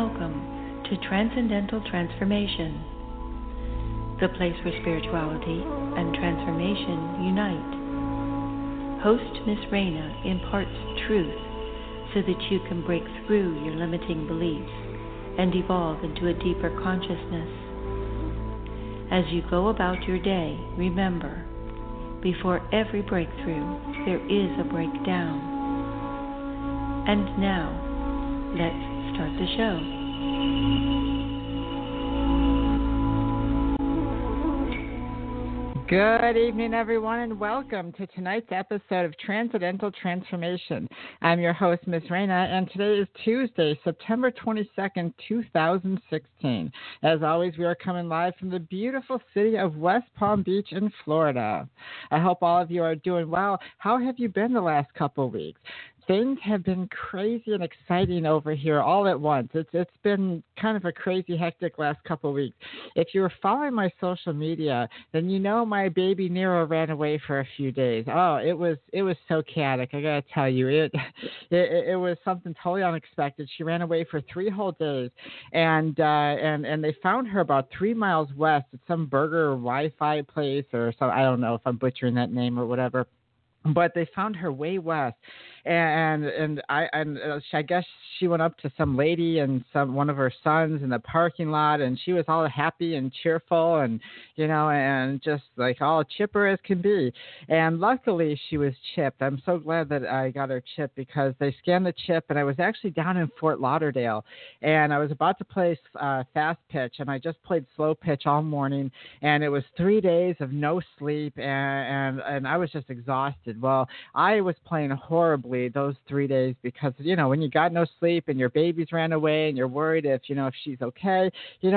welcome to Transcendental Transformation, the place where spirituality and transformation unite. Host Miss Raina imparts truth so that you can break through your limiting beliefs and evolve into a deeper consciousness. As you go about your day, remember, before every breakthrough, there is a breakdown. And now, let's start the show. Good evening, everyone, and welcome to tonight's episode of Transcendental Transformation. I'm your host, Ms. Raina, and today is Tuesday, September 22nd, 2016. As always, we are coming live from the beautiful city of West Palm Beach in Florida. I hope all of you are doing well. How have you been the last couple of weeks? Things have been crazy and exciting over here all at once. It's been kind of a crazy, hectic last couple of weeks. If you were following my social media, then you know my baby Nero ran away for a few days. Oh, it was so chaotic. I gotta tell you, it was something totally unexpected. She ran away for 3 whole days, and they found her about 3 miles west at some burger Wi-Fi place or so. I don't know if I'm butchering that name or whatever. But they found her way west, and I guess she went up to some lady and one of her sons in the parking lot, and she was all happy and cheerful, and and just like all chipper as can be. And luckily, she was chipped. I'm so glad that I got her chipped because they scanned the chip, and I was actually down in Fort Lauderdale, and I was about to play fast pitch, and I just played slow pitch all morning, and it was 3 days of no sleep, and I was just exhausted. Well, I was playing horribly those 3 days because, when you got no sleep and your babies ran away and you're worried if she's okay,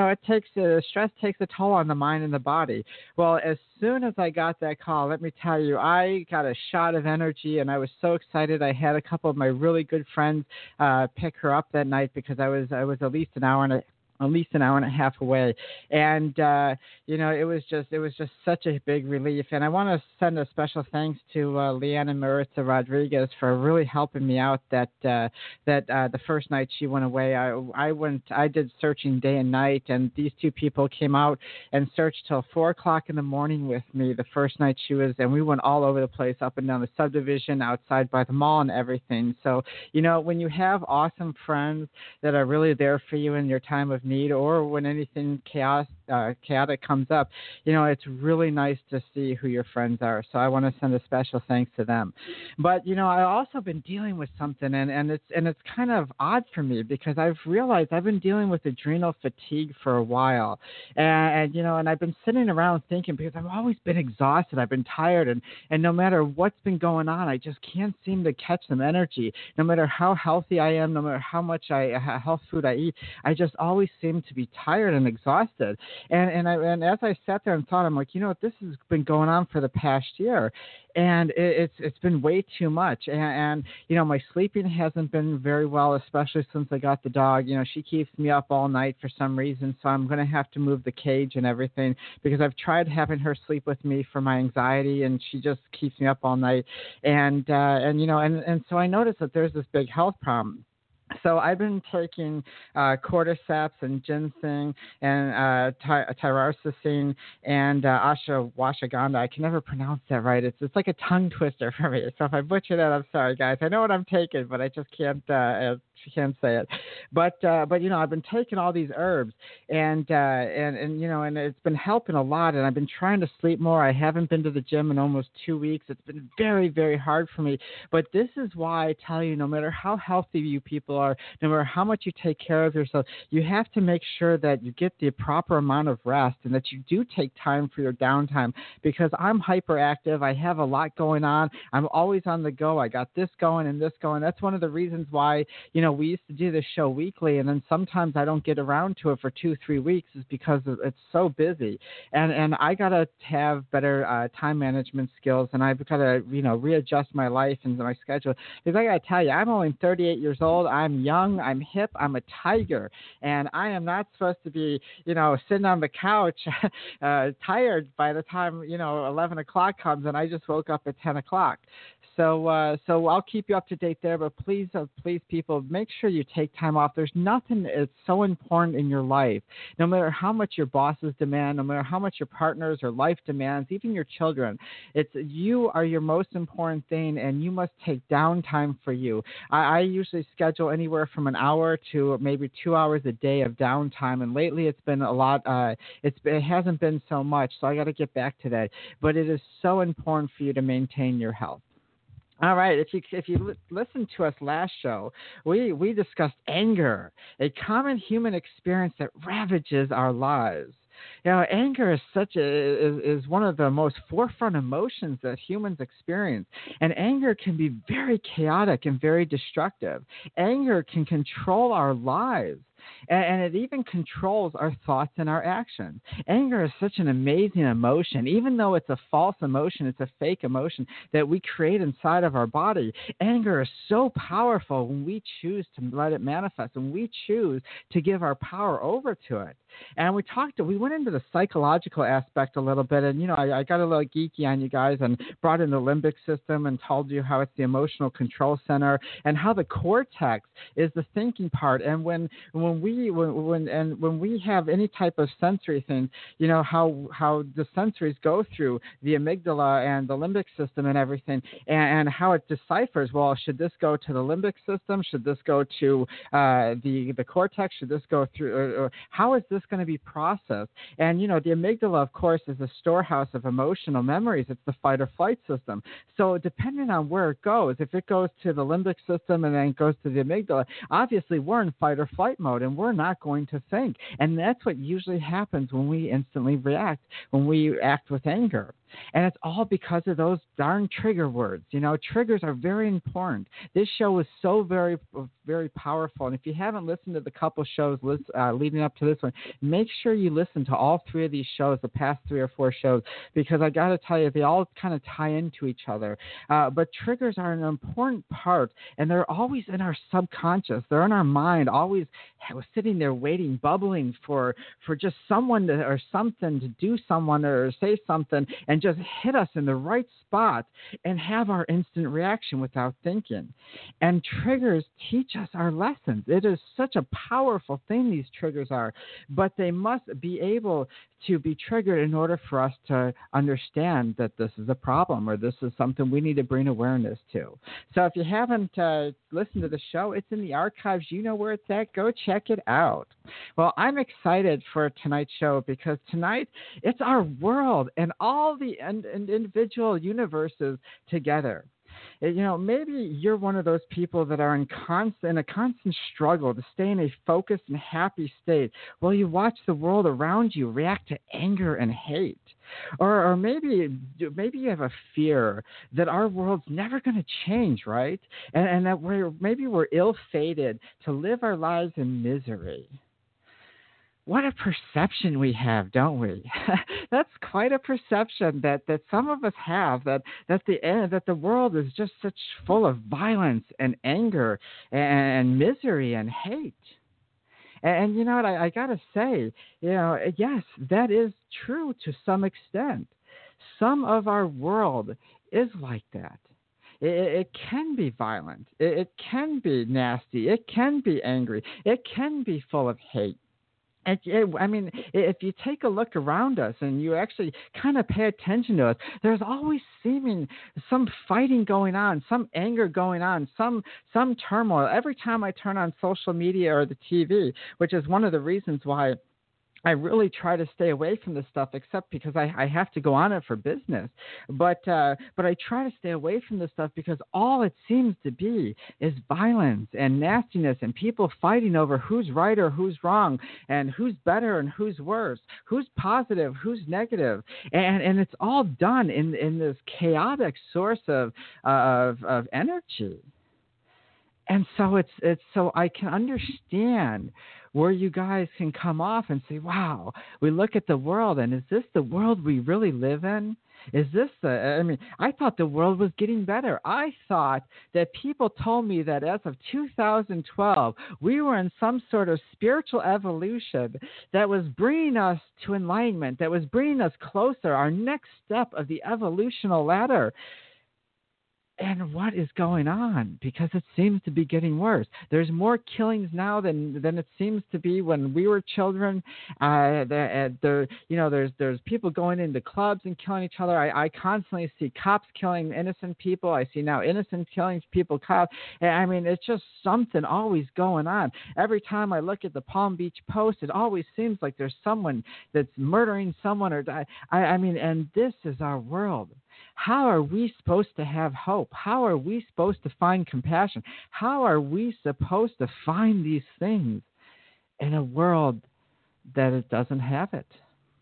stress takes a toll on the mind and the body. Well, as soon as I got that call, let me tell you, I got a shot of energy and I was so excited. I had a couple of my really good friends pick her up that night because I was at least an hour and a half away, and it was just such a big relief. And I want to send a special thanks to Leanna Maritza Rodriguez for really helping me out that the first night she went away. I did searching day and night, and these two people came out and searched till 4:00 in the morning with me the first night she was, and we went all over the place, up and down the subdivision, outside by the mall and everything. So when you have awesome friends that are really there for you in your time of need, or when anything chaotic comes up, it's really nice to see who your friends are. So I want to send a special thanks to them. But I've also been dealing with something, and it's kind of odd for me because I've realized I've been dealing with adrenal fatigue for a while, and I've been sitting around thinking because I've always been exhausted, I've been tired, and no matter what's been going on, I just can't seem to catch some energy. No matter how healthy I am, no matter how much health food I eat, I just always seem to be tired and exhausted. And as I sat there and thought, I'm like, this has been going on for the past year, and it's been way too much. And my sleeping hasn't been very well, especially since I got the dog. She keeps me up all night for some reason, so I'm going to have to move the cage and everything because I've tried having her sleep with me for my anxiety, and she just keeps me up all night. And so I noticed that there's this big health problem. So I've been taking cordyceps and ginseng and tyrosine and ashwagandha. I can never pronounce that right. It's like a tongue twister for me. So if I butcher that, I'm sorry, guys. I know what I'm taking, but I just can't say it. But I've been taking all these herbs, and it's been helping a lot. And I've been trying to sleep more. I haven't been to the gym in almost 2 weeks. It's been very, very hard for me. But this is why I tell you, no matter how healthy you people are, no matter how much you take care of yourself, you have to make sure that you get the proper amount of rest and that you do take time for your downtime, because I'm hyperactive. I have a lot going on. I'm always on the go. I got this going and this going. That's one of the reasons why, we used to do this show weekly, and then sometimes I don't get around to it for 2-3 weeks is because it's so busy. And I got to have better time management skills, and I've got to, readjust my life and my schedule. Because I got to tell you, I'm only 38 years old. I'm young, I'm hip, I'm a tiger, and I am not supposed to be, sitting on the couch tired by the time, 11 o'clock comes and I just woke up at 10 o'clock. So I'll keep you up to date there, but please, people, make sure you take time off. There's nothing that's so important in your life, no matter how much your bosses demand, no matter how much your partners or life demands, even your children. You are your most important thing, and you must take downtime for you. I usually schedule anywhere from an hour to maybe 2 hours a day of downtime, and lately it's been a lot. It hasn't been so much, so I got to get back to that. But it is so important for you to maintain your health. All right. If you listened to us last show, we discussed anger, a common human experience that ravages our lives. Anger is one of the most forefront emotions that humans experience, and anger can be very chaotic and very destructive. Anger can control our lives. And it even controls our thoughts and our actions. Anger is such an amazing emotion. Even though it's a false emotion, it's a fake emotion that we create inside of our body. Anger is so powerful when we choose to let it manifest, when we choose to give our power over to it. And we went into the psychological aspect a little bit, and I got a little geeky on you guys and brought in the limbic system and told you how it's the emotional control center and how the cortex is the thinking part. And when we have any type of sensory thing, how the sensories go through the amygdala and the limbic system and everything, and how it deciphers. Well, should this go to the limbic system? Should this go to the cortex? Should this go through? Or how is this going to be processed? And the amygdala, of course, is a storehouse of emotional memories. It's the fight or flight system. So depending on where it goes, if it goes to the limbic system and then goes to the amygdala, obviously we're in fight or flight mode and we're not going to think. And that's what usually happens when we instantly react, when we act with anger. And it's all because of those darn trigger words. Triggers are very important. This show is so very, very powerful. And if you haven't listened to the couple shows leading up to this one, make sure you listen to all three of these shows, the past 3 or 4 shows, because I got to tell you, they all kind of tie into each other. But triggers are an important part, and they're always in our subconscious. They're in our mind, always sitting there waiting, bubbling for just someone or something to do someone or say something and just hit us in the right spot and have our instant reaction without thinking. And triggers teach us our lessons. It is such a powerful thing, these triggers are, but they must be able to be triggered in order for us to understand that this is a problem or this is something we need to bring awareness to. So if you haven't listened to the show, it's in the archives. You know where it's at. Go check it out. Well, I'm excited for tonight's show because tonight it's our world and all the individual universes together. Maybe you're one of those people that are in a constant struggle to stay in a focused and happy state while you watch the world around you react to anger and hate. Or maybe you have a fear that our world's never going to change, right? And that we're ill-fated to live our lives in misery. What a perception we have, don't we? That's quite a perception that some of us have, that the world is just such full of violence and anger and misery and hate. And you know what, I got to say, yes, that is true to some extent. Some of our world is like that. It can be violent. It can be nasty. It can be angry. It can be full of hate. If you take a look around us and you actually kind of pay attention to us, there's always seeming some fighting going on, some anger going on, some turmoil. Every time I turn on social media or the TV, which is one of the reasons why I really try to stay away from this stuff, except because I have to go on it for business. But I try to stay away from this stuff because all it seems to be is violence and nastiness and people fighting over who's right or who's wrong and who's better and who's worse, who's positive, who's negative. And it's all done in this chaotic source of energy. And so it's so I can understand where you guys can come off and say, wow, we look at the world and is this the world we really live in? Is this I thought the world was getting better. I thought that people told me that as of 2012, we were in some sort of spiritual evolution that was bringing us to enlightenment, that was bringing us closer, our next step of the evolutional ladder. And what is going on? Because it seems to be getting worse. There's more killings now than it seems to be when we were children. There's people going into clubs and killing each other. I constantly see cops killing innocent people. I see now innocent killing people cops. It's just something always going on. Every time I look at the Palm Beach Post, it always seems like there's someone that's murdering someone or die. And this is our world. How are we supposed to have hope? How are we supposed to find compassion? How are we supposed to find these things in a world that it doesn't have it?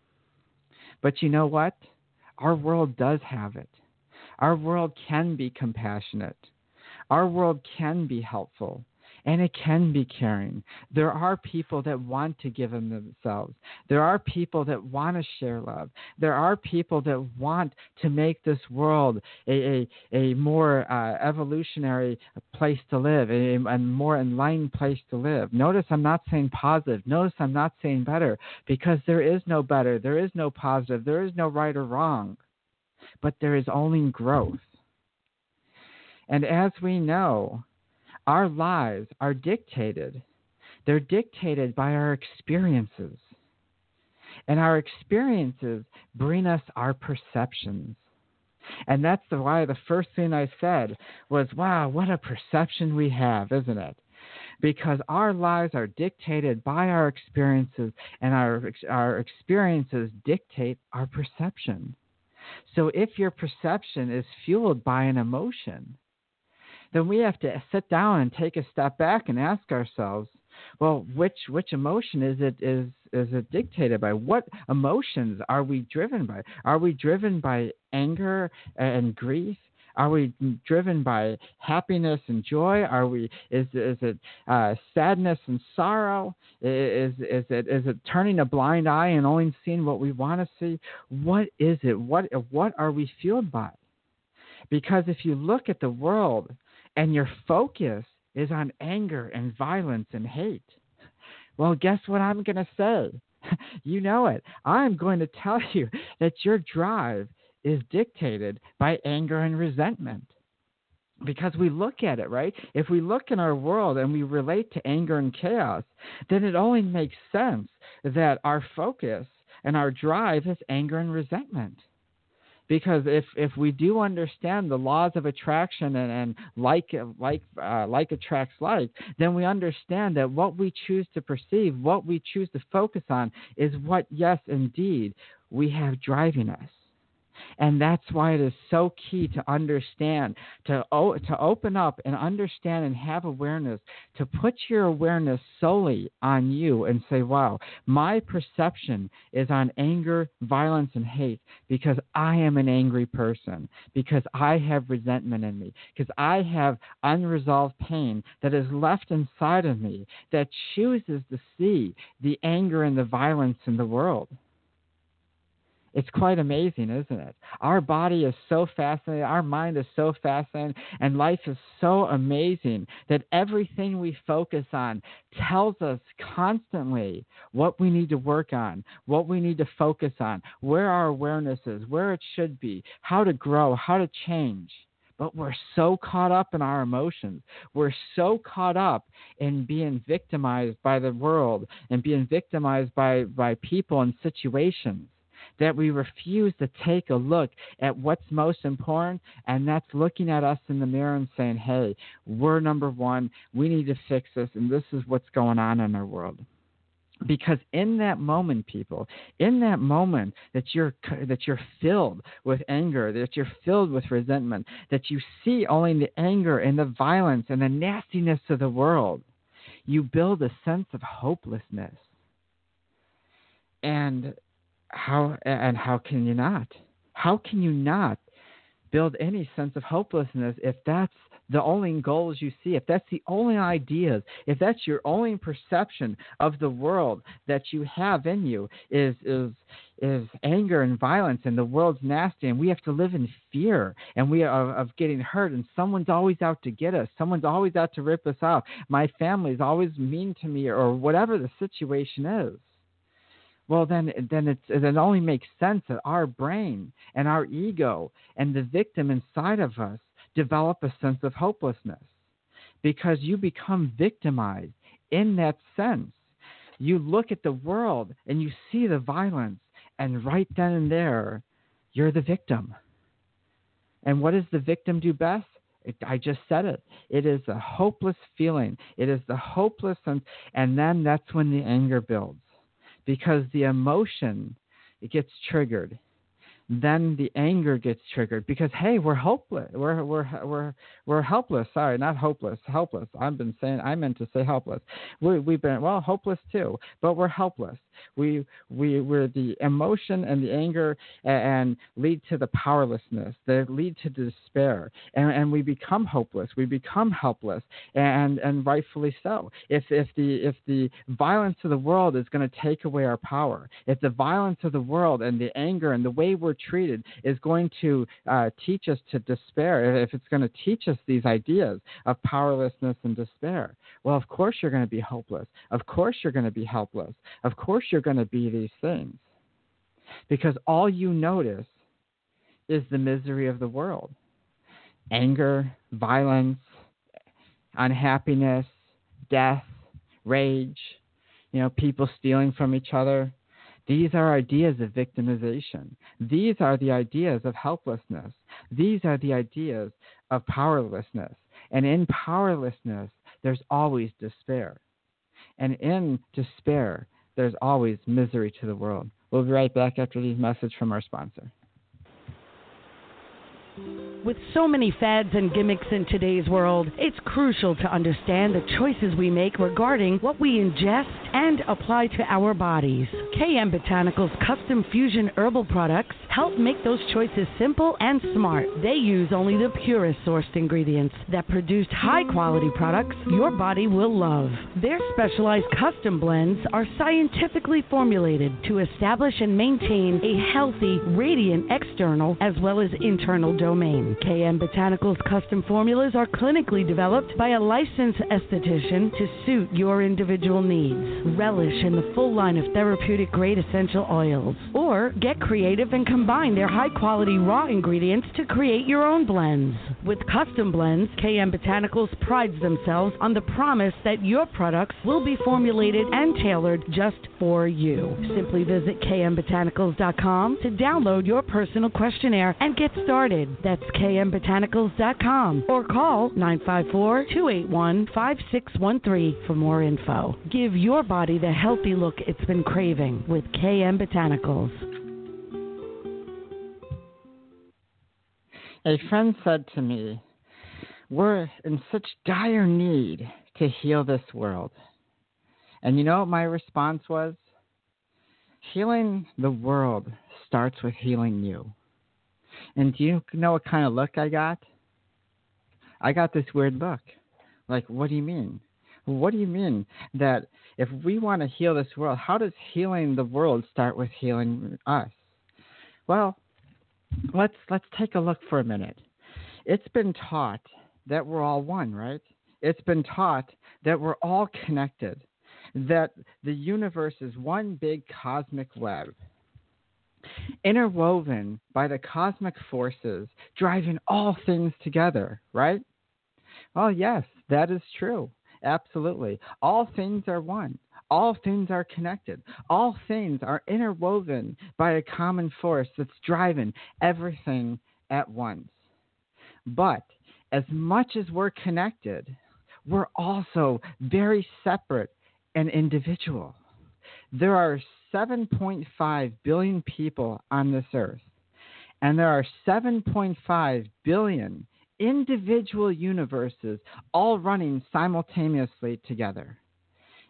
But you know what? Our world does have it. Our world can be compassionate. Our world can be helpful. And it can be caring. There are people that want to give of themselves. There are people that want to share love. There are people that want to make this world a more evolutionary place to live, a more enlightened place to live. Notice I'm not saying positive. Notice I'm not saying better, because there is no better. There is no positive. There is no right or wrong. But there is only growth. And as we know, our lives are dictated. They're dictated by our experiences. And our experiences bring us our perceptions. And that's why the first thing I said was, wow, what a perception we have, isn't it? Because our lives are dictated by our experiences, and our experiences dictate our perception. So if your perception is fueled by an emotion, then we have to sit down and take a step back and ask ourselves, well, which emotion is it dictated by? What emotions are we driven by? Are we driven by anger and grief? Are we driven by happiness and joy? Is it sadness and sorrow? Is it turning a blind eye and only seeing what we want to see? What is it? What are we fueled by? Because if you look at the world and your focus is on anger and violence and hate, well, guess what I'm going to say? You know it. I'm going to tell you that your drive is dictated by anger and resentment. Because we look at it, right? If we look in our world and we relate to anger and chaos, then it only makes sense that our focus and our drive is anger and resentment. Because if we do understand the laws of attraction and like attracts like, then we understand that what we choose to perceive, what we choose to focus on, is what, yes, indeed, we have driving us. And that's why it is so key to understand, to open up and understand and have awareness, to put your awareness solely on you and say, wow, my perception is on anger, violence, and hate because I am an angry person, because I have resentment in me, because I have unresolved pain that is left inside of me that chooses to see the anger and the violence in the world. It's quite amazing, isn't it? Our body is so fascinating. Our mind is so fascinating. And life is so amazing that everything we focus on tells us constantly what we need to work on, what we need to focus on, where our awareness is, where it should be, how to grow, how to change. But we're so caught up in our emotions. We're so caught up in being victimized by the world and being victimized by people and situations that we refuse to take a look at what's most important, and that's looking at us in the mirror and saying, hey, we're number one, we need to fix this, and this is what's going on in our world. Because in that moment, people, in that moment that you're filled with anger, that you're filled with resentment, that you see only the anger and the violence and the nastiness of the world, you build a sense of hopelessness. And how can you not? How can you not build any sense of hopelessness if that's the only goals you see, if that's the only ideas, if that's your only perception of the world that you have in you is anger and violence, and the world's nasty, and we have to live in fear, and we are of getting hurt, and someone's always out to get us, someone's always out to rip us off, my family's always mean to me, or whatever the situation is. Well, then it only makes sense that our brain and our ego and the victim inside of us develop a sense of hopelessness, because you become victimized in that sense. You look at the world and you see the violence, and right then and there, you're the victim. And what does the victim do best? I just said it. It is a hopeless feeling. It is the hopeless, and then that's when the anger builds, because the emotion, it gets triggered. Then the anger gets triggered because, hey, we're hopeless. We're helpless. Sorry, not hopeless. Helpless. I meant to say helpless. We've been hopeless too, but we're helpless. We're the emotion and the anger and lead to the powerlessness. They lead to despair, and we become hopeless. We become helpless, and rightfully so. If the violence of the world is going to take away our power, if the violence of the world and the anger and the way we're treated is going to teach us to despair, if it's going to teach us these ideas of powerlessness and despair, well, of course you're going to be hopeless. Of course you're going to be helpless. Of course you're going to be these things, because all you notice is the misery of the world. Anger, violence, unhappiness, death, rage, people stealing from each other. These are ideas of victimization. These are the ideas of helplessness. These are the ideas of powerlessness. And in powerlessness, there's always despair. And in despair, there's always misery to the world. We'll be right back after these messages from our sponsor. With so many fads and gimmicks in today's world, it's crucial to understand the choices we make regarding what we ingest and apply to our bodies. KM Botanicals custom fusion herbal products help make those choices simple and smart. They use only the purest sourced ingredients that produce high-quality products your body will love. Their specialized custom blends are scientifically formulated to establish and maintain a healthy, radiant external as well as internal domain. KM Botanicals custom formulas are clinically developed by a licensed esthetician to suit your individual needs. Relish in the full line of therapeutic grade essential oils, or get creative and combine their high quality raw ingredients to create your own blends. With custom blends, KM Botanicals prides themselves on the promise that your products will be formulated and tailored just for you. Simply visit kmbotanicals.com to download your personal questionnaire and get started. That's kmbotanicals.com, or call 954-281-5613 for more info. Give your body the healthy look it's been craving with KM Botanicals. A friend said to me, we're in such dire need to heal this world. And you know what my response was? Healing the world starts with healing you. And do you know what kind of look I got? I got this weird look. Like, what do you mean? What do you mean that if we want to heal this world, how does healing the world start with healing us? Well, let's take a look for a minute. It's been taught that we're all one, right? It's been taught that we're all connected, that the universe is one big cosmic web, interwoven by the cosmic forces driving all things together, right? Well, yes, that is true. Absolutely. All things are one. All things are connected. All things are interwoven by a common force that's driving everything at once. But as much as we're connected, we're also very separate and individual. There are 7.5 billion people on this earth, and there are 7.5 billion individual universes all running simultaneously together.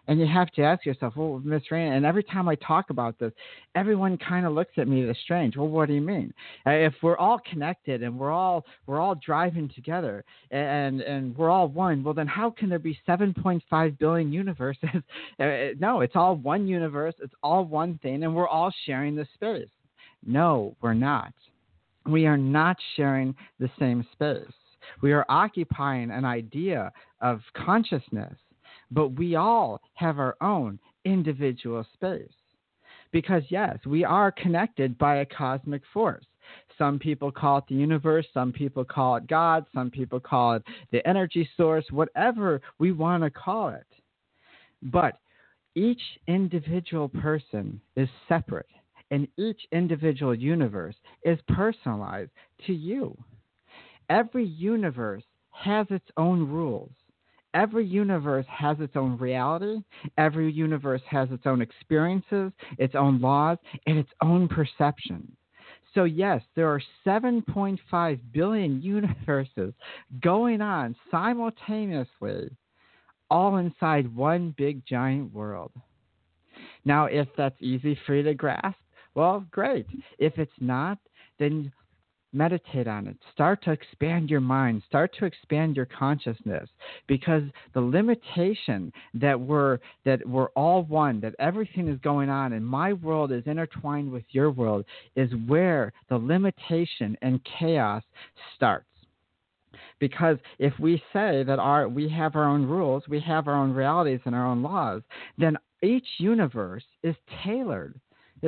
And you have to ask yourself, well, Miss Raina, and every time I talk about this, everyone kind of looks at me as strange. Well, what do you mean? If we're all connected and we're all driving together and we're all one, well, then how can there be 7.5 billion universes? No, it's all one universe. It's all one thing, and we're all sharing the space. No, we're not. We are not sharing the same space. We are occupying an idea of consciousness, but we all have our own individual space. Because, yes, we are connected by a cosmic force. Some people call it the universe. Some people call it God. Some people call it the energy source, whatever we want to call it. But each individual person is separate, and each individual universe is personalized to you. Every universe has its own rules. Every universe has its own reality. Every universe has its own experiences, its own laws, and its own perception. So yes, there are 7.5 billion universes going on simultaneously, all inside one big giant world. Now, if that's easy for you to grasp, well, great. If it's not, then meditate on it. Start to expand your mind. Start to expand your consciousness, because the limitation that we're all one, that everything is going on, and my world is intertwined with your world, is where the limitation and chaos starts. Because if we say that we have our own rules, we have our own realities and our own laws, then each universe is tailored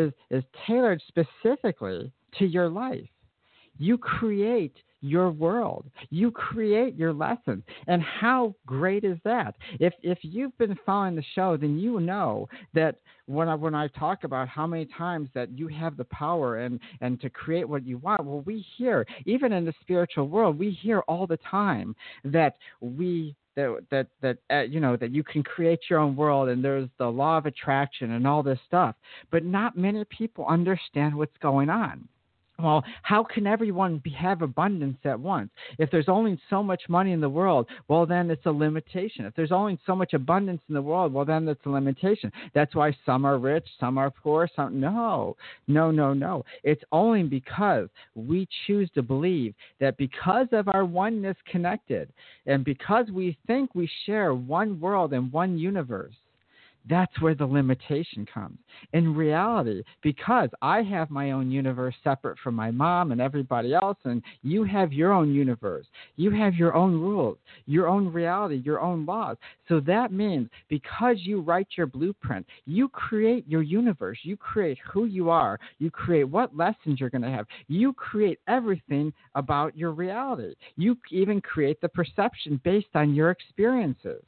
specifically to your life. You create your world. You create your lessons. And how great is that? If you've been following the show, then you know that when I talk about how many times that you have the power and to create what you want, well, we hear, even in the spiritual world, we hear all the time that that you can create your own world, and there's the law of attraction and all this stuff. But not many people understand what's going on. Well, how can everyone have abundance at once? If there's only so much money in the world, well, then it's a limitation. If there's only so much abundance in the world, well, then it's a limitation. That's why some are rich, some are poor, No. It's only because we choose to believe that because of our oneness connected, and because we think we share one world and one universe, that's where the limitation comes. In reality, because I have my own universe separate from my mom and everybody else, and you have your own universe, you have your own rules, your own reality, your own laws. So that means because you write your blueprint, you create your universe, you create who you are, you create what lessons you're going to have, you create everything about your reality. You even create the perception based on your experiences.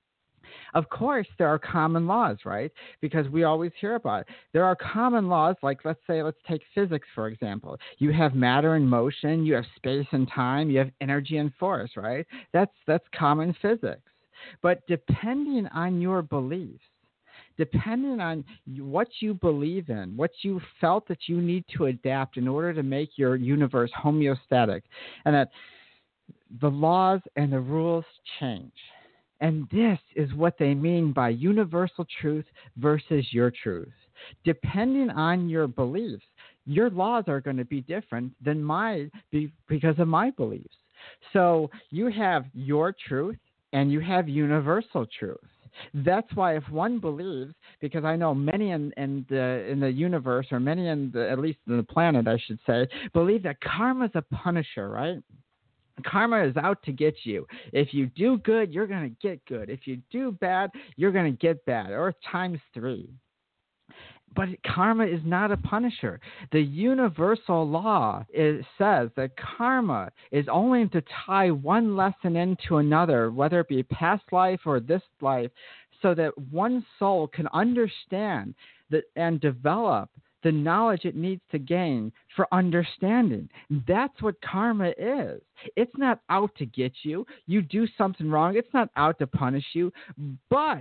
Of course, there are common laws, right? Because we always hear about it. There are common laws, like let's take physics, for example. You have matter and motion, you have space and time, you have energy and force, right? That's common physics. But depending on your beliefs, depending on what you believe in, what you felt that you need to adapt in order to make your universe homeostatic, and that the laws and the rules change. And this is what they mean by universal truth versus your truth. Depending on your beliefs, your laws are going to be different than mine because of my beliefs. So you have your truth and you have universal truth. That's why if one believes, because I know many in the universe, or many at least in the planet, I should say, believe that karma is a punisher, right? Karma is out to get you. If you do good, you're going to get good. If you do bad, you're going to get bad, or times 3. But karma is not a punisher. The universal law says that karma is only to tie one lesson into another, whether it be past life or this life, so that one soul can understand that and develop the knowledge it needs to gain for understanding. That's what karma is. It's not out to get you. You do something wrong, it's not out to punish you. But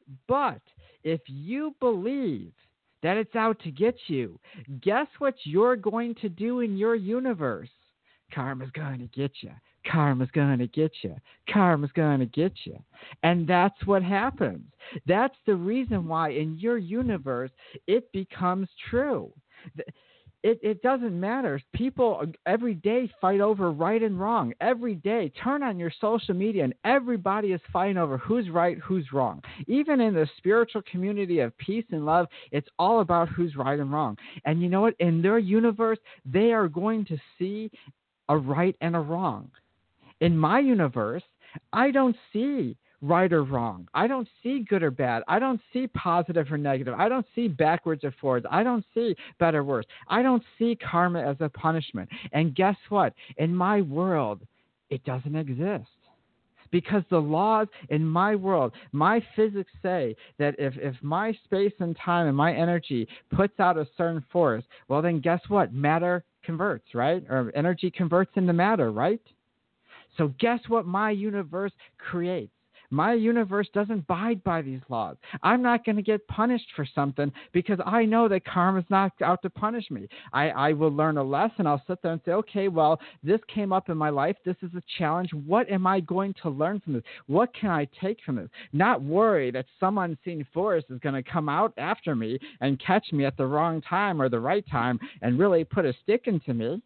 if you believe that it's out to get you, guess what you're going to do in your universe? Karma's going to get you. Karma's going to get you. Karma's going to get you. And that's what happens. That's the reason why in your universe it becomes true. It doesn't matter. People every day fight over right and wrong. Every day, turn on your social media and everybody is fighting over who's right, who's wrong. Even in the spiritual community of peace and love, it's all about who's right and wrong. And you know what? In their universe, they are going to see a right and a wrong. In my universe, I don't see right or wrong. I don't see good or bad. I don't see positive or negative. I don't see backwards or forwards. I don't see better or worse. I don't see karma as a punishment. And guess what? In my world, it doesn't exist. Because the laws in my world, my physics say that if my space and time and my energy puts out a certain force, well then guess what? Matter converts, right? Or energy converts into matter, right? So guess what my universe creates? My universe doesn't abide by these laws. I'm not going to get punished for something because I know that karma's not out to punish me. I will learn a lesson. I'll sit there and say, okay, well, this came up in my life. This is a challenge. What am I going to learn from this? What can I take from this? Not worry that some unseen force is going to come out after me and catch me at the wrong time or the right time and really put a stick into me.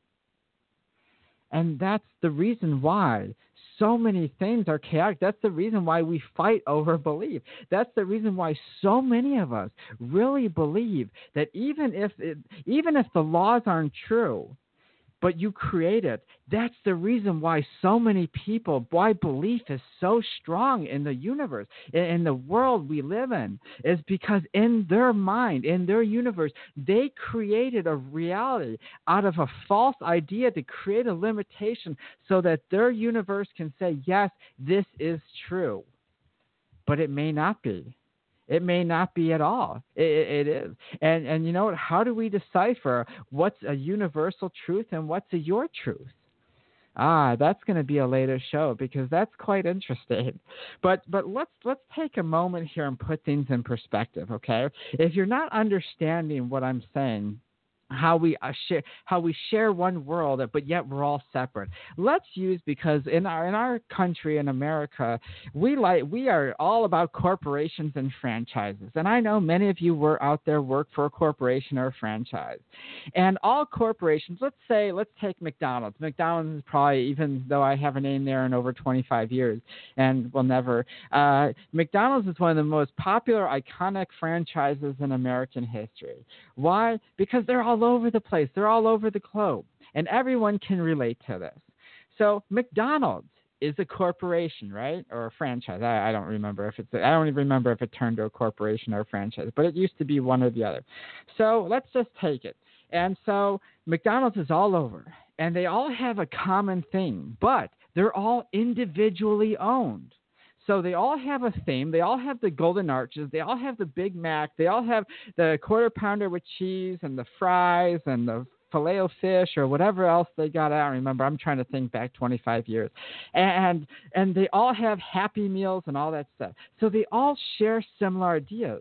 And that's the reason why so many things are chaotic. That's the reason why we fight over belief. That's the reason why so many of us really believe that even if the laws aren't true, but you create it. That's the reason why so many people, why belief is so strong in the universe, in the world we live in, is because in their mind, in their universe, they created a reality out of a false idea to create a limitation so that their universe can say, yes, this is true. But it may not be. It may not be at all. It is. And you know what? How do we decipher what's a universal truth and what's a your truth? That's going to be a later show because that's quite interesting. But let's take a moment here and put things in perspective, okay? If you're not understanding what I'm saying, how we share one world, but yet we're all separate. Let's use, because in our country, in America, we are all about corporations and franchises. And I know many of you were out there work for a corporation or a franchise. And all corporations, let's take McDonald's. McDonald's is probably, even though I haven't named there in over 25 years and will never, McDonald's is one of the most popular, iconic franchises in American history. Why? Because they're all over the place. They're all over the globe. And everyone can relate to this. So McDonald's is a corporation, right? Or a franchise. I don't remember if I don't even remember if it turned to a corporation or a franchise, but it used to be one or the other. So let's just take it. And so McDonald's is all over. And they all have a common thing, but they're all individually owned. So they all have a theme. They all have the golden arches. They all have the Big Mac. They all have the quarter pounder with cheese and the fries and the filet of fish or whatever else they got. I don't remember. I'm trying to think back 25 years. And they all have Happy Meals and all that stuff. So they all share similar ideas.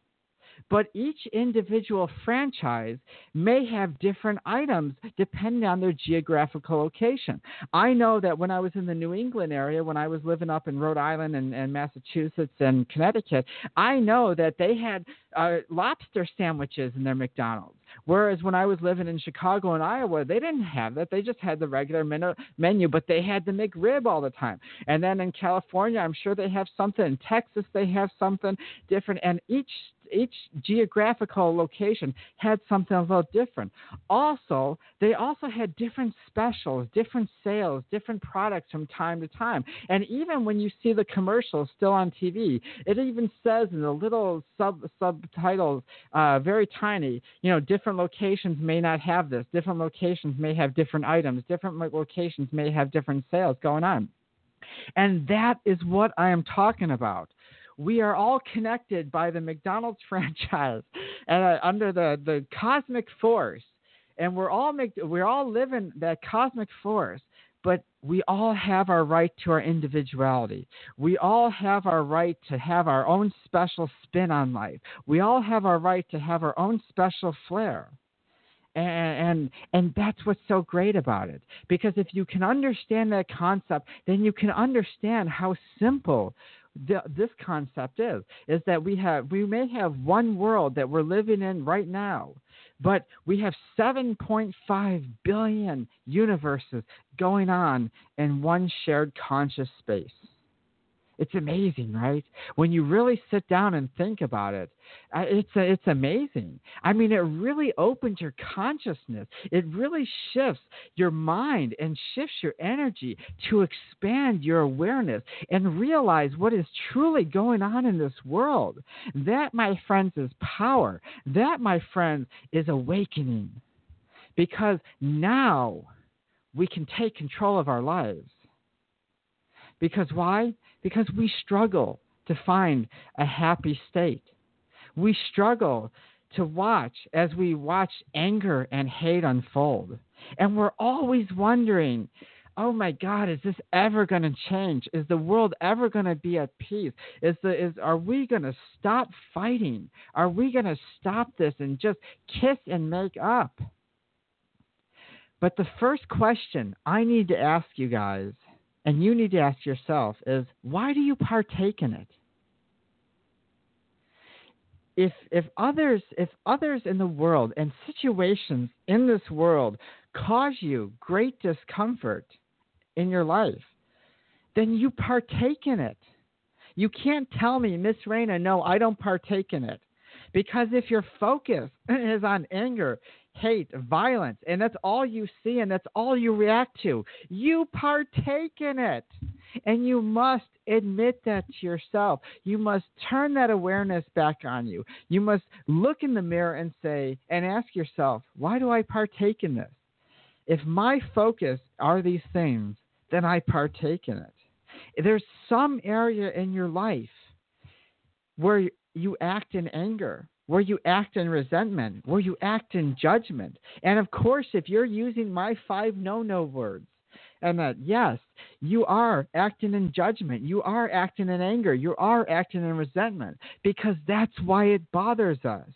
But each individual franchise may have different items depending on their geographical location. I know that when I was in the New England area, when I was living up in Rhode Island and Massachusetts and Connecticut, I know that they had lobster sandwiches in their McDonald's. Whereas when I was living in Chicago and Iowa, they didn't have that. They just had the regular menu, but they had the McRib all the time. And then in California, I'm sure they have something. In Texas, they have something different. And each geographical location had something a little different. Also, they also had different specials, different sales, different products from time to time. And even when you see the commercials still on TV, it even says in the little subtitles, very tiny, different locations may not have this. Different locations may have different items. Different locations may have different sales going on. And that is what I am talking about. We are all connected by the McDonald's franchise under the cosmic force, and we're all living that cosmic force. But we all have our right to our individuality. We all have our right to have our own special spin on life. We all have our right to have our own special flair. And that's what's so great about it. Because if you can understand that concept, then you can understand how simple this concept is that we may have one world that we're living in right now, but we have 7.5 billion universes going on in one shared conscious space. It's amazing, right? When you really sit down and think about it, it's amazing. I mean, it really opens your consciousness. It really shifts your mind and shifts your energy to expand your awareness and realize what is truly going on in this world. That, my friends, is power. That, my friends, is awakening. Because now we can take control of our lives. Because why? Because we struggle to find a happy state. We struggle to watch as we watch anger and hate unfold. And we're always wondering, oh my God, is this ever going to change? Is the world ever going to be at peace? Are we going to stop fighting? Are we going to stop this and just kiss and make up? But the first question I need to ask you guys, and you need to ask yourself, is why do you partake in it? If others in the world and situations in this world cause you great discomfort in your life, then you partake in it. You can't tell me, Miss Raina, no, I don't partake in it. Because if your focus is on anger, hate, violence, and that's all you see and that's all you react to, you partake in it. And you must admit that to yourself. You must turn that awareness back on you. You must look in the mirror and say, and ask yourself, why do I partake in this? If my focus are these things, then I partake in it. There's some area in your life where you act in anger, where you act in resentment, where you act in judgment. And of course, if you're using my 5 no words, and that, yes, you are acting in judgment, you are acting in anger, you are acting in resentment, because that's why it bothers us.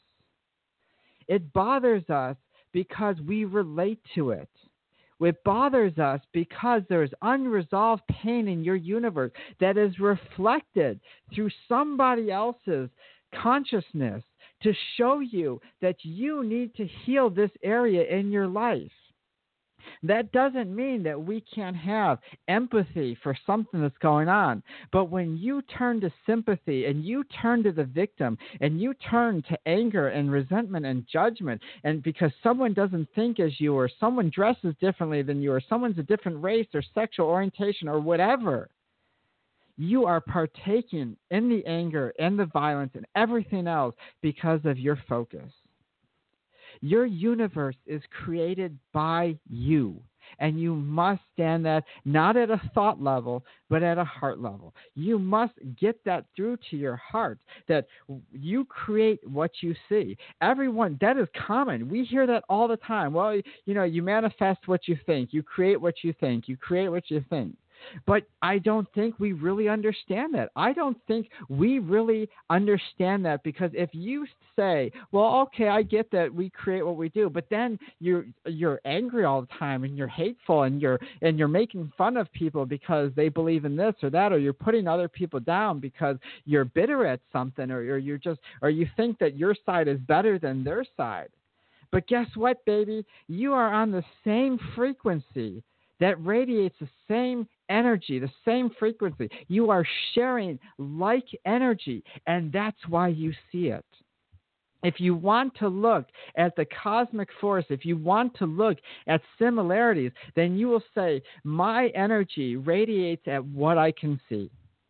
It bothers us because we relate to it. It bothers us because there is unresolved pain in your universe that is reflected through somebody else's consciousness to show you that you need to heal this area in your life. That doesn't mean that we can't have empathy for something that's going on. But when you turn to sympathy and you turn to the victim and you turn to anger and resentment and judgment, and because someone doesn't think as you, or someone dresses differently than you, or someone's a different race or sexual orientation or whatever, you are partaking in the anger and the violence and everything else because of your focus. Your universe is created by you, and you must stand that not at a thought level, but at a heart level. You must get that through to your heart, that you create what you see. Everyone, that is common. We hear that all the time. Well, you manifest what you think. You create what you think. You create what you think. But I don't think we really understand that. I don't think we really understand that, because if you say, well, okay, I get that we create what we do, but then you're angry all the time and you're hateful and you're making fun of people because they believe in this or that, or you're putting other people down because you're bitter at something, or you think that your side is better than their side. But guess what, baby? You are on the same frequency that radiates the same energy, the same frequency. You are sharing like energy, and that's why you see it. If you want to look at the cosmic force, if you want to look at similarities, then you will say, my energy radiates at what I can see.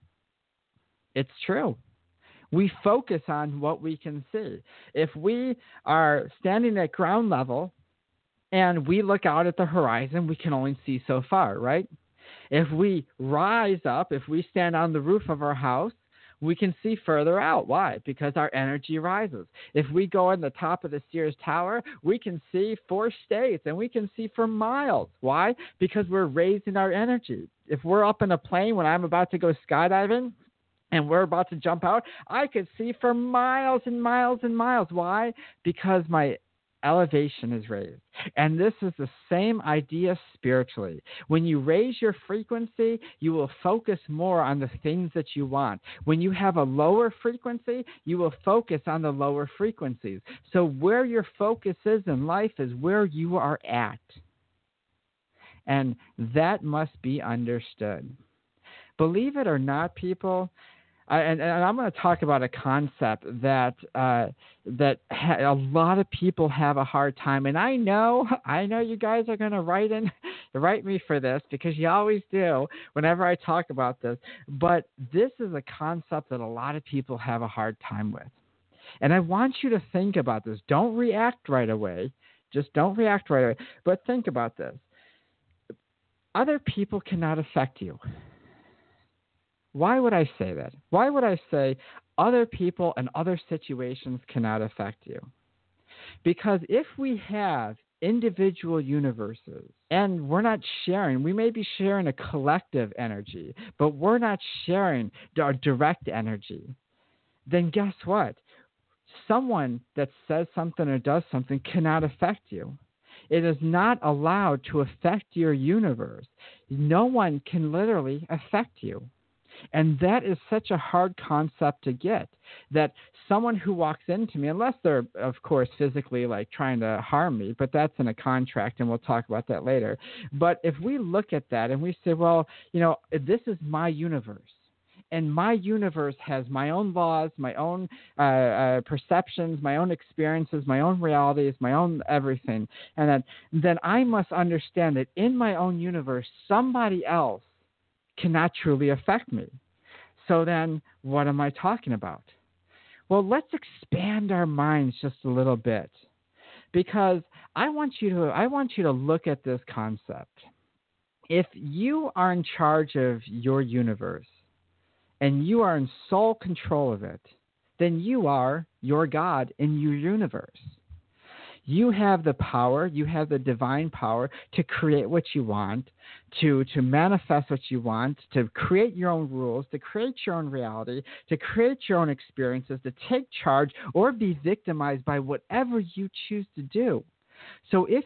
It's true. We focus on what we can see. If we are standing at ground level and we look out at the horizon, we can only see so far, right? If we rise up, if we stand on the roof of our house, we can see further out. Why? Because our energy rises. If we go on the top of the Sears Tower, we can see 4 states, and we can see for miles. Why? Because we're raising our energy. If we're up in a plane when I'm about to go skydiving, and we're about to jump out, I could see for miles and miles and miles. Why? Because my elevation is raised. And this is the same idea spiritually. When you raise your frequency, you will focus more on the things that you want. When you have a lower frequency, you will focus on the lower frequencies. So where your focus is in life is where you are at. And that must be understood. Believe it or not, people, and I'm going to talk about a concept that a lot of people have a hard time. And I know you guys are going to write me for this, because you always do whenever I talk about this. But this is a concept that a lot of people have a hard time with. And I want you to think about this. Don't react right away. Just don't react right away. But think about this. Other people cannot affect you. Why would I say that? Why would I say other people and other situations cannot affect you? Because if we have individual universes and we're not sharing, we may be sharing a collective energy, but we're not sharing our direct energy, then guess what? Someone that says something or does something cannot affect you. It is not allowed to affect your universe. No one can literally affect you. And that is such a hard concept to get, that someone who walks into me, unless they're, of course, physically like trying to harm me, but that's in a contract, and we'll talk about that later. But if we look at that and we say, well, this is my universe, and my universe has my own laws, my own perceptions, my own experiences, my own realities, my own everything, and then I must understand that in my own universe, somebody else cannot truly affect me. So then what am I talking about? Well, let's expand our minds just a little bit, because I want you to look at this concept. If you are in charge of your universe and you are in sole control of it, then you are your God in your universe. You have the power, you have the divine power to create what you want, to manifest what you want, to create your own rules, to create your own reality, to create your own experiences, to take charge or be victimized by whatever you choose to do. So if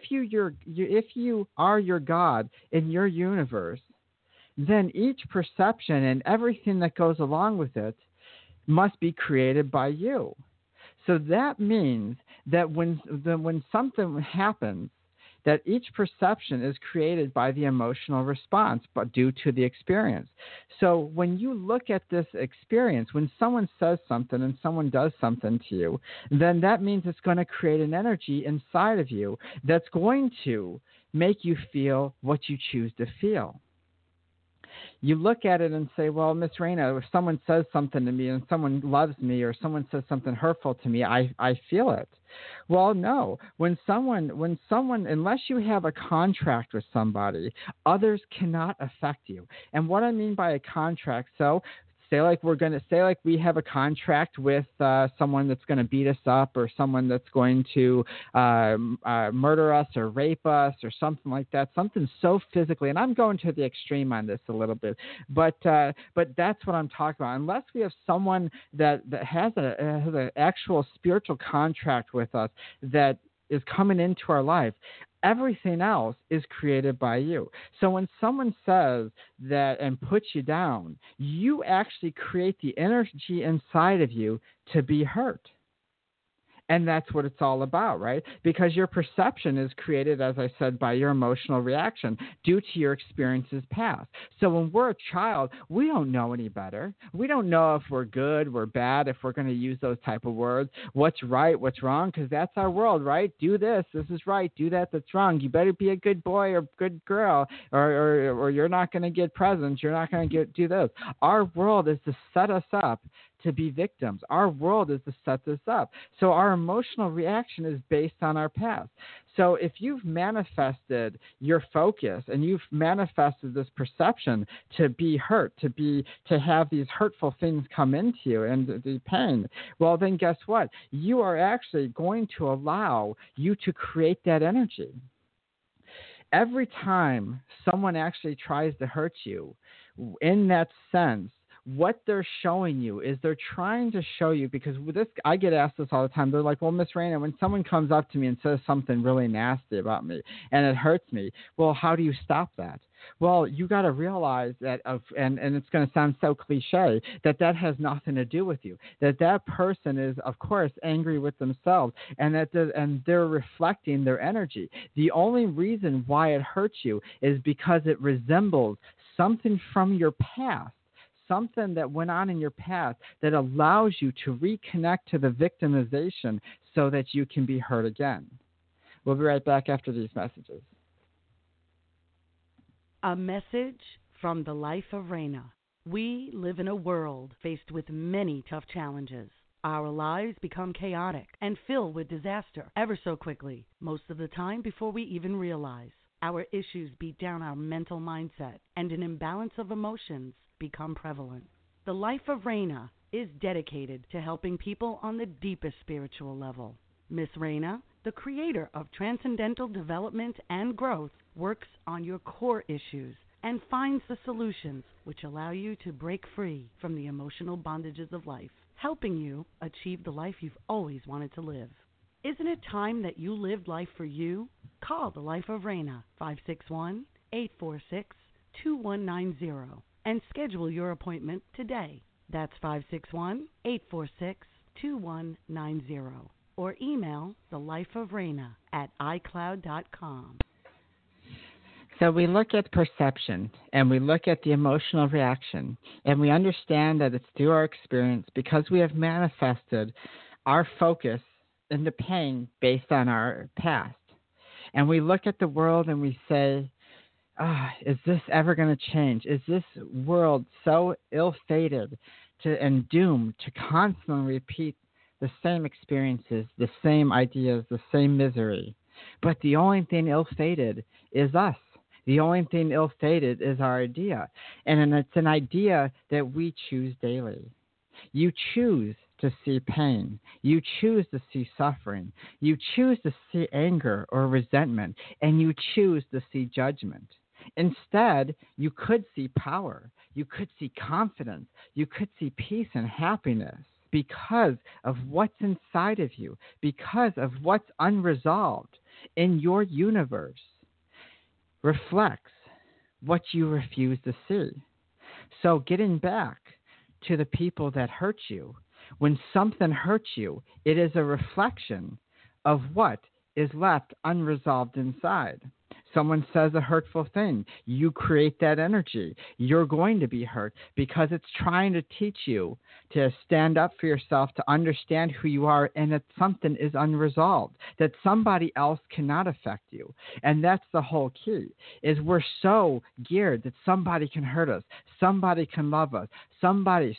you are your God in your universe, then each perception and everything that goes along with it must be created by you. So that means that when something happens, that each perception is created by the emotional response, but due to the experience. So when you look at this experience, when someone says something and someone does something to you, then that means it's going to create an energy inside of you that's going to make you feel what you choose to feel. You look at it and say, well, Miss Raina, if someone says something to me and someone loves me, or someone says something hurtful to me, I feel it. Well, no. When someone, unless you have a contract with somebody, others cannot affect you. And what I mean by a contract, say we have a contract with someone that's going to beat us up, or someone that's going to murder us or rape us or something like that, something so physically. And I'm going to the extreme on this a little bit, but that's what I'm talking about. Unless we have someone that has an actual spiritual contract with us that is coming into our life, everything else is created by you. So when someone says that and puts you down, you actually create the energy inside of you to be hurt. And that's what it's all about, right? Because your perception is created, as I said, by your emotional reaction due to your experiences past. So when we're a child, we don't know any better. We don't know if we're good, we're bad, if we're going to use those type of words, what's right, what's wrong, because that's our world, right? Do this is right. Do that, that's wrong. You better be a good boy or good girl, or you're not going to get presents. You're not going to do this. Our world is to set us up to be victims. Our world is to set this up. So our emotional reaction is based on our past. So if you've manifested your focus and you've manifested this perception to be hurt, to have these hurtful things come into you and the pain, well, then guess what? You are actually going to allow you to create that energy. Every time someone actually tries to hurt you, in that sense, what they're showing you is they're trying to show you, because with this, I get asked this all the time. They're like, well, Miss Raina, when someone comes up to me and says something really nasty about me and it hurts me, well, how do you stop that? Well, you got to realize that, and it's going to sound so cliche, that has nothing to do with you. That person is, of course, angry with themselves, and and they're reflecting their energy. The only reason why it hurts you is because it resembles something from your past, something that went on in your past that allows you to reconnect to the victimization so that you can be hurt again. We'll be right back after these messages. A message from the life of Raina. We live in a world faced with many tough challenges. Our lives become chaotic and filled with disaster ever so quickly, most of the time before we even realize. Our issues beat down our mental mindset, and an imbalance of emotions become prevalent. The life of Raina is dedicated to helping people on the deepest spiritual level. Miss Raina, the creator of Transcendental Development and Growth, works on your core issues and finds the solutions which allow you to break free from the emotional bondages of life, helping you achieve the life you've always wanted to live. Isn't it time that you lived life for you? Call the Life of Raina, 561-846-2190, and schedule your appointment today. That's 561-846-2190. Or email thelifeofraina@icloud.com. So we look at perception, and we look at the emotional reaction, and we understand that it's through our experience, because we have manifested our focus into pain based on our past. And we look at the world and we say, is this ever going to change? Is this world so ill-fated and doomed to constantly repeat the same experiences, the same ideas, the same misery? But the only thing ill-fated is us. The only thing ill-fated is our idea. And it's an idea that we choose daily. You choose to see pain. You choose to see suffering. You choose to see anger or resentment. And you choose to see judgment. Instead, you could see power. You could see confidence. You could see peace and happiness because of what's inside of you, because of what's unresolved in your universe reflects what you refuse to see. So getting back to the people that hurt you, when something hurts you, it is a reflection of what is left unresolved inside. Someone says a hurtful thing. You create that energy. You're going to be hurt because it's trying to teach you to stand up for yourself, to understand who you are, and that something is unresolved, that somebody else cannot affect you. And that's the whole key, is we're so geared that somebody can hurt us, somebody can love us, somebody.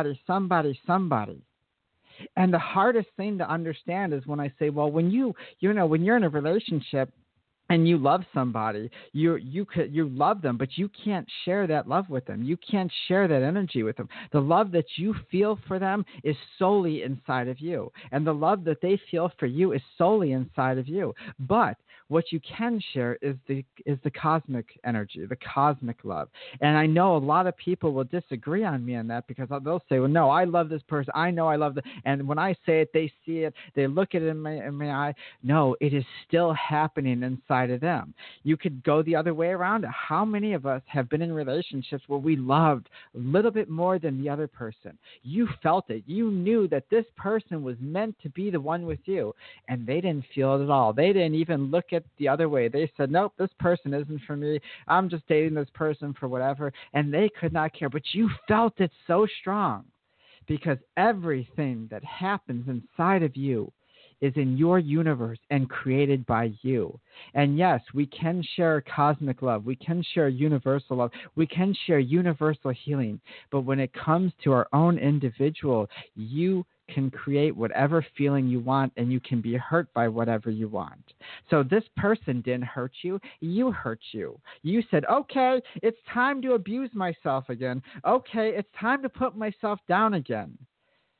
And the hardest thing to understand is when I say, well, when when you're in a relationship and you love somebody, you love them, but you can't share that love with them. You can't share that energy with them. The love that you feel for them is solely inside of you, and the love that they feel for you is solely inside of you. But what you can share is the cosmic energy, the cosmic love. And I know a lot of people will disagree on me on that because they'll say, well, no, I love this person. I know I love them. And when I say it, they see it. They look at it in my eye. No, it is still happening inside of them. You could go the other way around. How many of us have been in relationships where we loved a little bit more than the other person? You felt it. You knew that this person was meant to be the one with you, and they didn't feel it at all. They didn't even look at the other way. They said, nope, this person isn't for me. I'm just dating this person for whatever. And they could not care. But you felt it so strong because everything that happens inside of you is in your universe and created by you. And yes, we can share cosmic love. We can share universal love. We can share universal healing. But when it comes to our own individual, you can create whatever feeling you want, and you can be hurt by whatever you want. So this person didn't hurt you. You hurt you. You said, okay, it's time to abuse myself again. Okay, it's time to put myself down again.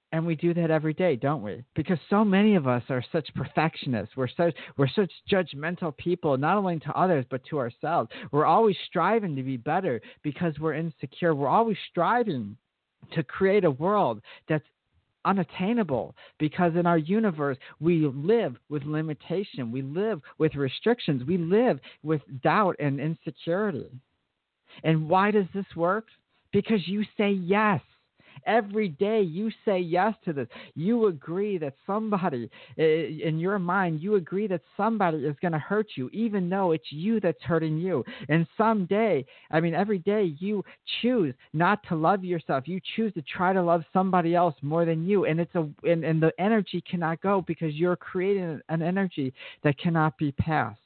And we do that every day, don't we? Because so many of us are such perfectionists. We're such judgmental people, not only to others, but to ourselves. We're always striving to be better because we're insecure. We're always striving to create a world that's unattainable, because in our universe we live with limitation, we live with restrictions, we live with doubt and insecurity. And why does this work? Because you say yes. Every day you say yes to this. You agree that somebody, in your mind, you agree that somebody is going to hurt you, even though it's you that's hurting you. And every day you choose not to love yourself. You choose to try to love somebody else more than you. And and the energy cannot go, because you're creating an energy that cannot be passed.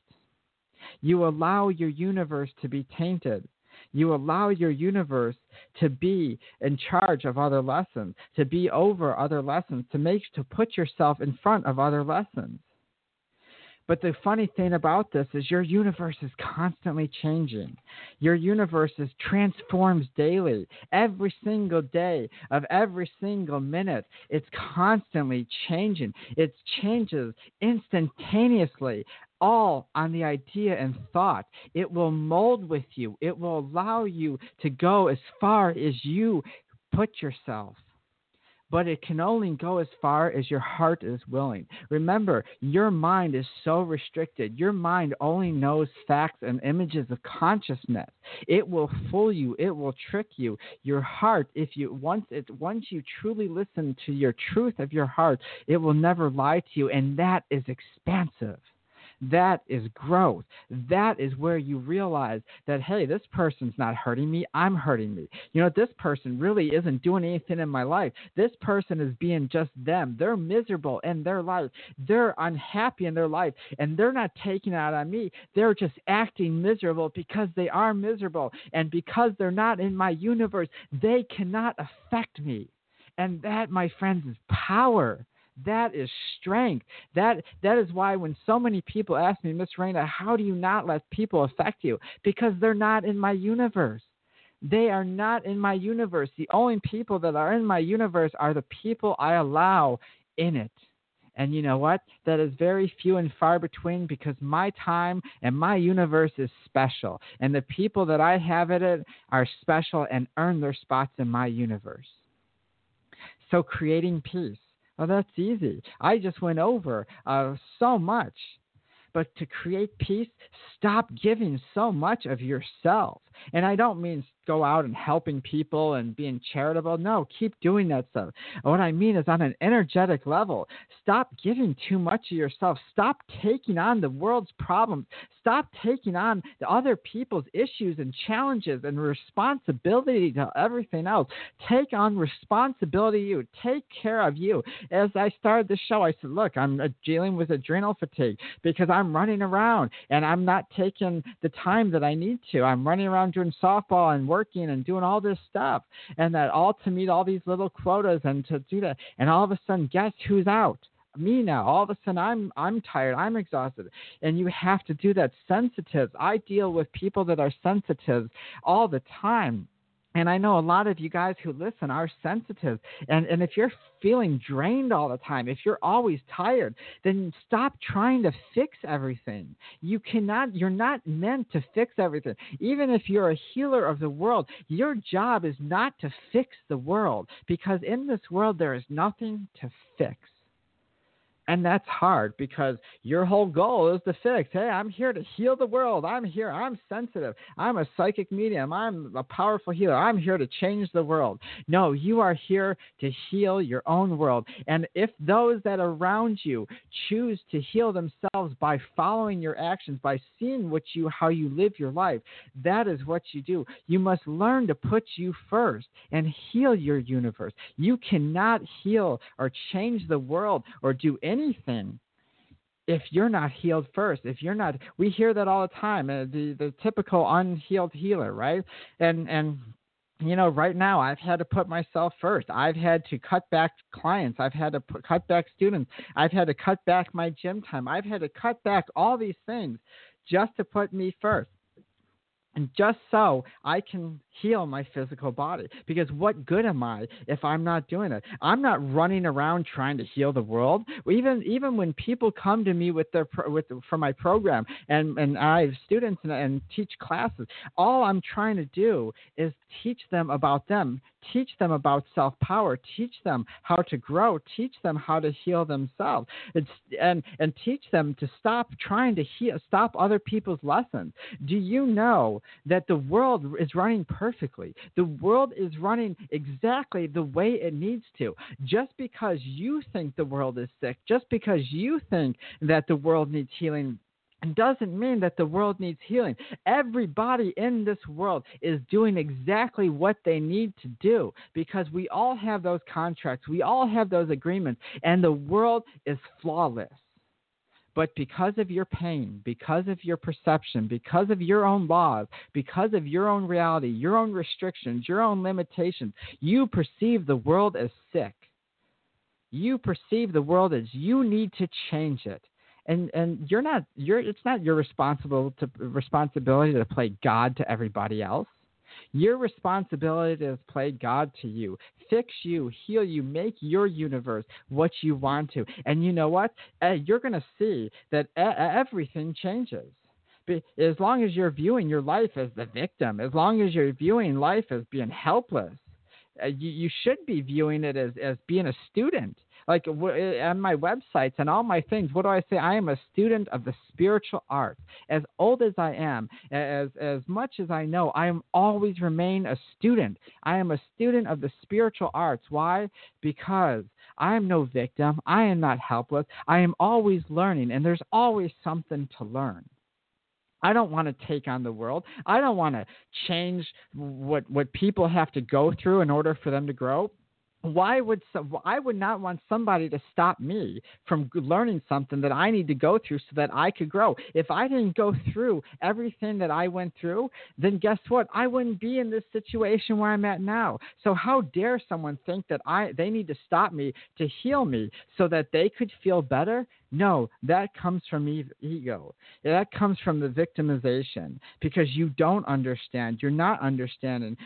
You allow your universe to be tainted. You allow your universe to be in charge of other lessons, to be over other lessons, to put yourself in front of other lessons. But the funny thing about this is your universe is constantly changing. Your universe transforms daily, every single day of every single minute. It's constantly changing. It changes instantaneously, all on the idea and thought. It will mold with you. It will allow you to go as far as you put yourself. But it can only go as far as your heart is willing. Remember, your mind is so restricted. Your mind only knows facts and images of consciousness. It will fool you. It will trick you. Your heart, once you truly listen to your truth of your heart, it will never lie to you, and that is expansive. That is growth. That is where you realize that, hey, this person's not hurting me. I'm hurting me. This person really isn't doing anything in my life. This person is being just them. They're miserable in their life. They're unhappy in their life, and they're not taking it out on me. They're just acting miserable because they are miserable. And because they're not in my universe, they cannot affect me. And that, my friends, is power. That is strength. That is why when so many people ask me, Miss Raina, how do you not let people affect you? Because they're not in my universe. They are not in my universe. The only people that are in my universe are the people I allow in it. And you know what? That is very few and far between, because my time and my universe is special. And the people that I have in it are special and earn their spots in my universe. So creating peace. Well, that's easy. I just went over so much. But to create peace, stop giving so much of yourself. And I don't mean go out and helping people and being charitable. No, keep doing that stuff. What I mean is on an energetic level, stop giving too much of yourself. Stop taking on the world's problems. Stop taking on the other people's issues and challenges and responsibility to everything else. Take on responsibility. You take care of you. As I started the show, I said, look, I'm dealing with adrenal fatigue because I'm running around and I'm not taking the time that I need to. I'm running around doing softball and working and doing all this stuff, and that all to meet all these little quotas and to do that. And all of a sudden, guess who's out? Me now. All of a sudden, I'm tired. I'm exhausted. And you have to do that. Sensitives. I deal with people that are sensitive all the time. And I know a lot of you guys who listen are sensitive. And if you're feeling drained all the time, if you're always tired, then stop trying to fix everything. You're not meant to fix everything. Even if you're a healer of the world, your job is not to fix the world, because in this world there is nothing to fix. And that's hard, because your whole goal is to fix. Hey, I'm here to heal the world. I'm here. I'm sensitive. I'm a psychic medium. I'm a powerful healer. I'm here to change the world. No, you are here to heal your own world. And if those that are around you choose to heal themselves by following your actions, by seeing how you live your life, that is what you do. You must learn to put you first and heal your universe. You cannot heal or change the world or do anything if you're not healed first. If you're not, we hear that all the time, the typical unhealed healer, right? And right now I've had to put myself first. I've had to cut back clients. I've had to cut back students. I've had to cut back my gym time. I've had to cut back all these things just to put me first. And just so I can heal my physical body. Because what good am I if I'm not doing it? I'm not running around trying to heal the world. Even when people come to me for my program, and I have students and teach classes, all I'm trying to do is teach them about them, teach them about self-power, teach them how to grow, teach them how to heal themselves, and teach them to stop trying to stop other people's lessons. Do you know that the world is running perfectly? The world is running exactly the way it needs to. Just because you think the world is sick, just because you think that the world needs healing, doesn't mean that the world needs healing. Everybody in this world is doing exactly what they need to do, because we all have those contracts, we all have those agreements, and the world is flawless. But because of your pain, because of your perception, because of your own laws, because of your own reality, your own restrictions, your own limitations, you perceive the world as sick. You perceive the world as you need to change it. And it's not your responsibility to play God to everybody else. Your responsibility is play God to you, fix you, heal you, make your universe what you want to. And you know what? You're going to see that everything changes. As long as you're viewing your life as the victim, as long as you're viewing life as being helpless, you should be viewing it as being a student. Like on my websites and all my things, what do I say? I am a student of the spiritual arts. As old as I am, as much as I know, I am always remain a student. I am a student of the spiritual arts. Why? Because I am no victim. I am not helpless. I am always learning, and there's always something to learn. I don't want to take on the world. I don't want to change what people have to go through in order for them to grow. I would not want somebody to stop me from learning something that I need to go through so that I could grow. If I didn't go through everything that I went through, then guess what? I wouldn't be in this situation where I'm at now. So how dare someone think that they need to stop me to heal me so that they could feel better? No, that comes from ego. That comes from the victimization, because you don't understand. You're not understanding.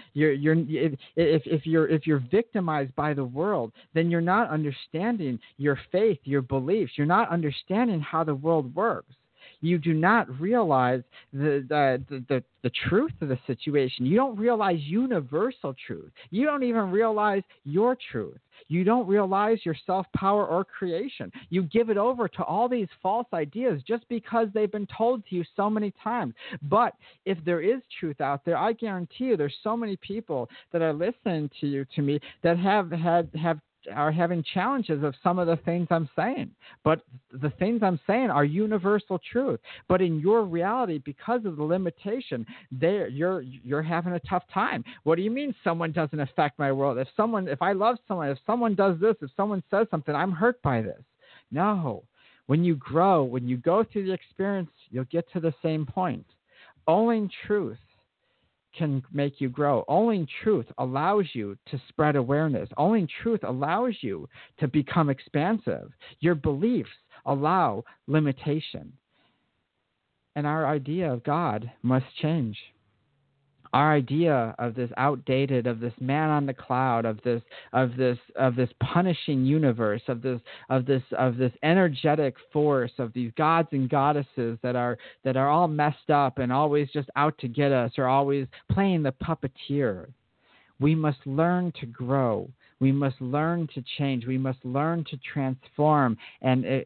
If you're victimized by the world, then you're not understanding your faith, your beliefs. You're not understanding how the world works. You do not realize the truth of the situation. You don't realize universal truth. You don't even realize your truth. You don't realize your self-power or creation. You give it over to all these false ideas just because they've been told to you so many times. But if there is truth out there, I guarantee you there's so many people that are listening to me that are having challenges of some of the things I'm saying. But the things I'm saying are universal truth. But in your reality, because of the limitation, you're having a tough time. What do you mean someone doesn't affect my world? If I love someone, if someone does this, if someone says something, I'm hurt by this. No. When you grow, when you go through the experience, you'll get to the same point. Owning truth can make you grow. Owning truth allows you to spread awareness. Owning truth allows you to become expansive. Your beliefs allow limitation. And our idea of God must change. Our idea of this outdated, of this man on the cloud, of this punishing universe, of this energetic force, of these gods and goddesses that are all messed up and always just out to get us, or always playing the puppeteer. We must learn to grow. We must learn to change. We must learn to transform and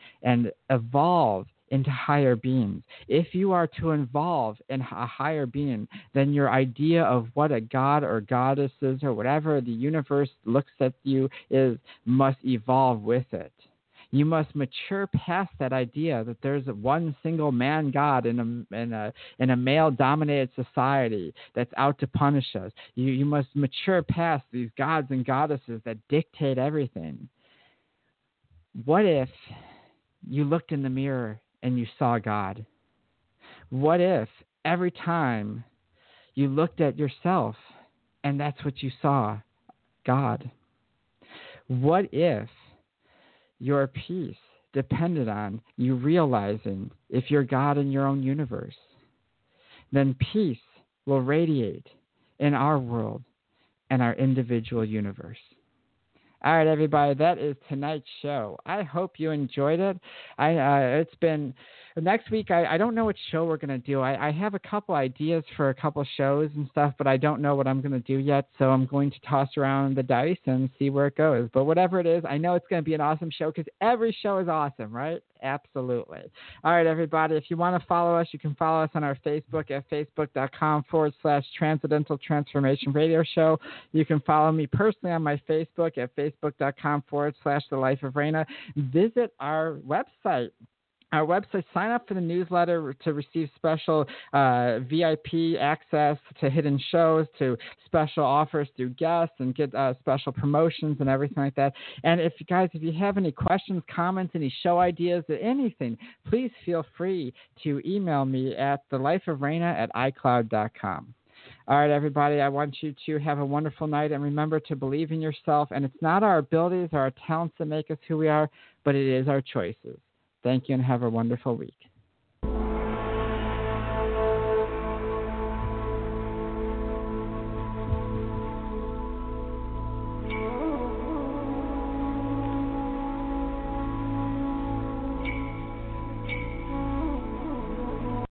evolve into higher beings. If you are to evolve in a higher being, then your idea of what a god or goddess is, or whatever the universe looks at you is, must evolve with it. You must mature past that idea that there's one single man god in a male-dominated society that's out to punish us. You must mature past these gods and goddesses that dictate everything. What if you looked in the mirror and you saw God? What if every time you looked at yourself and that's what you saw, God? What if your peace depended on you realizing if you're God in your own universe? Then peace will radiate in our world and our individual universe. All right, everybody, that is tonight's show. I hope you enjoyed it. It's been next week. I don't know what show we're going to do. I have a couple ideas for a couple shows and stuff, but I don't know what I'm going to do yet. So I'm going to toss around the dice and see where it goes. But whatever it is, I know it's going to be an awesome show because every show is awesome, right? Absolutely. All right, everybody, if you want to follow us, you can follow us on our Facebook at facebook.com/Transcendental Transformation Radio Show. You can follow me personally on my Facebook at facebook.com/The Life of Raina. Visit our website. Sign up for the newsletter to receive special VIP access to hidden shows, to special offers through guests, and get special promotions and everything like that. And if you have any questions, comments, any show ideas, anything, please feel free to email me at thelifeofraina@icloud.com. All right, everybody, I want you to have a wonderful night, and remember to believe in yourself. And it's not our abilities or our talents that make us who we are, but it is our choices. Thank you and have a wonderful week.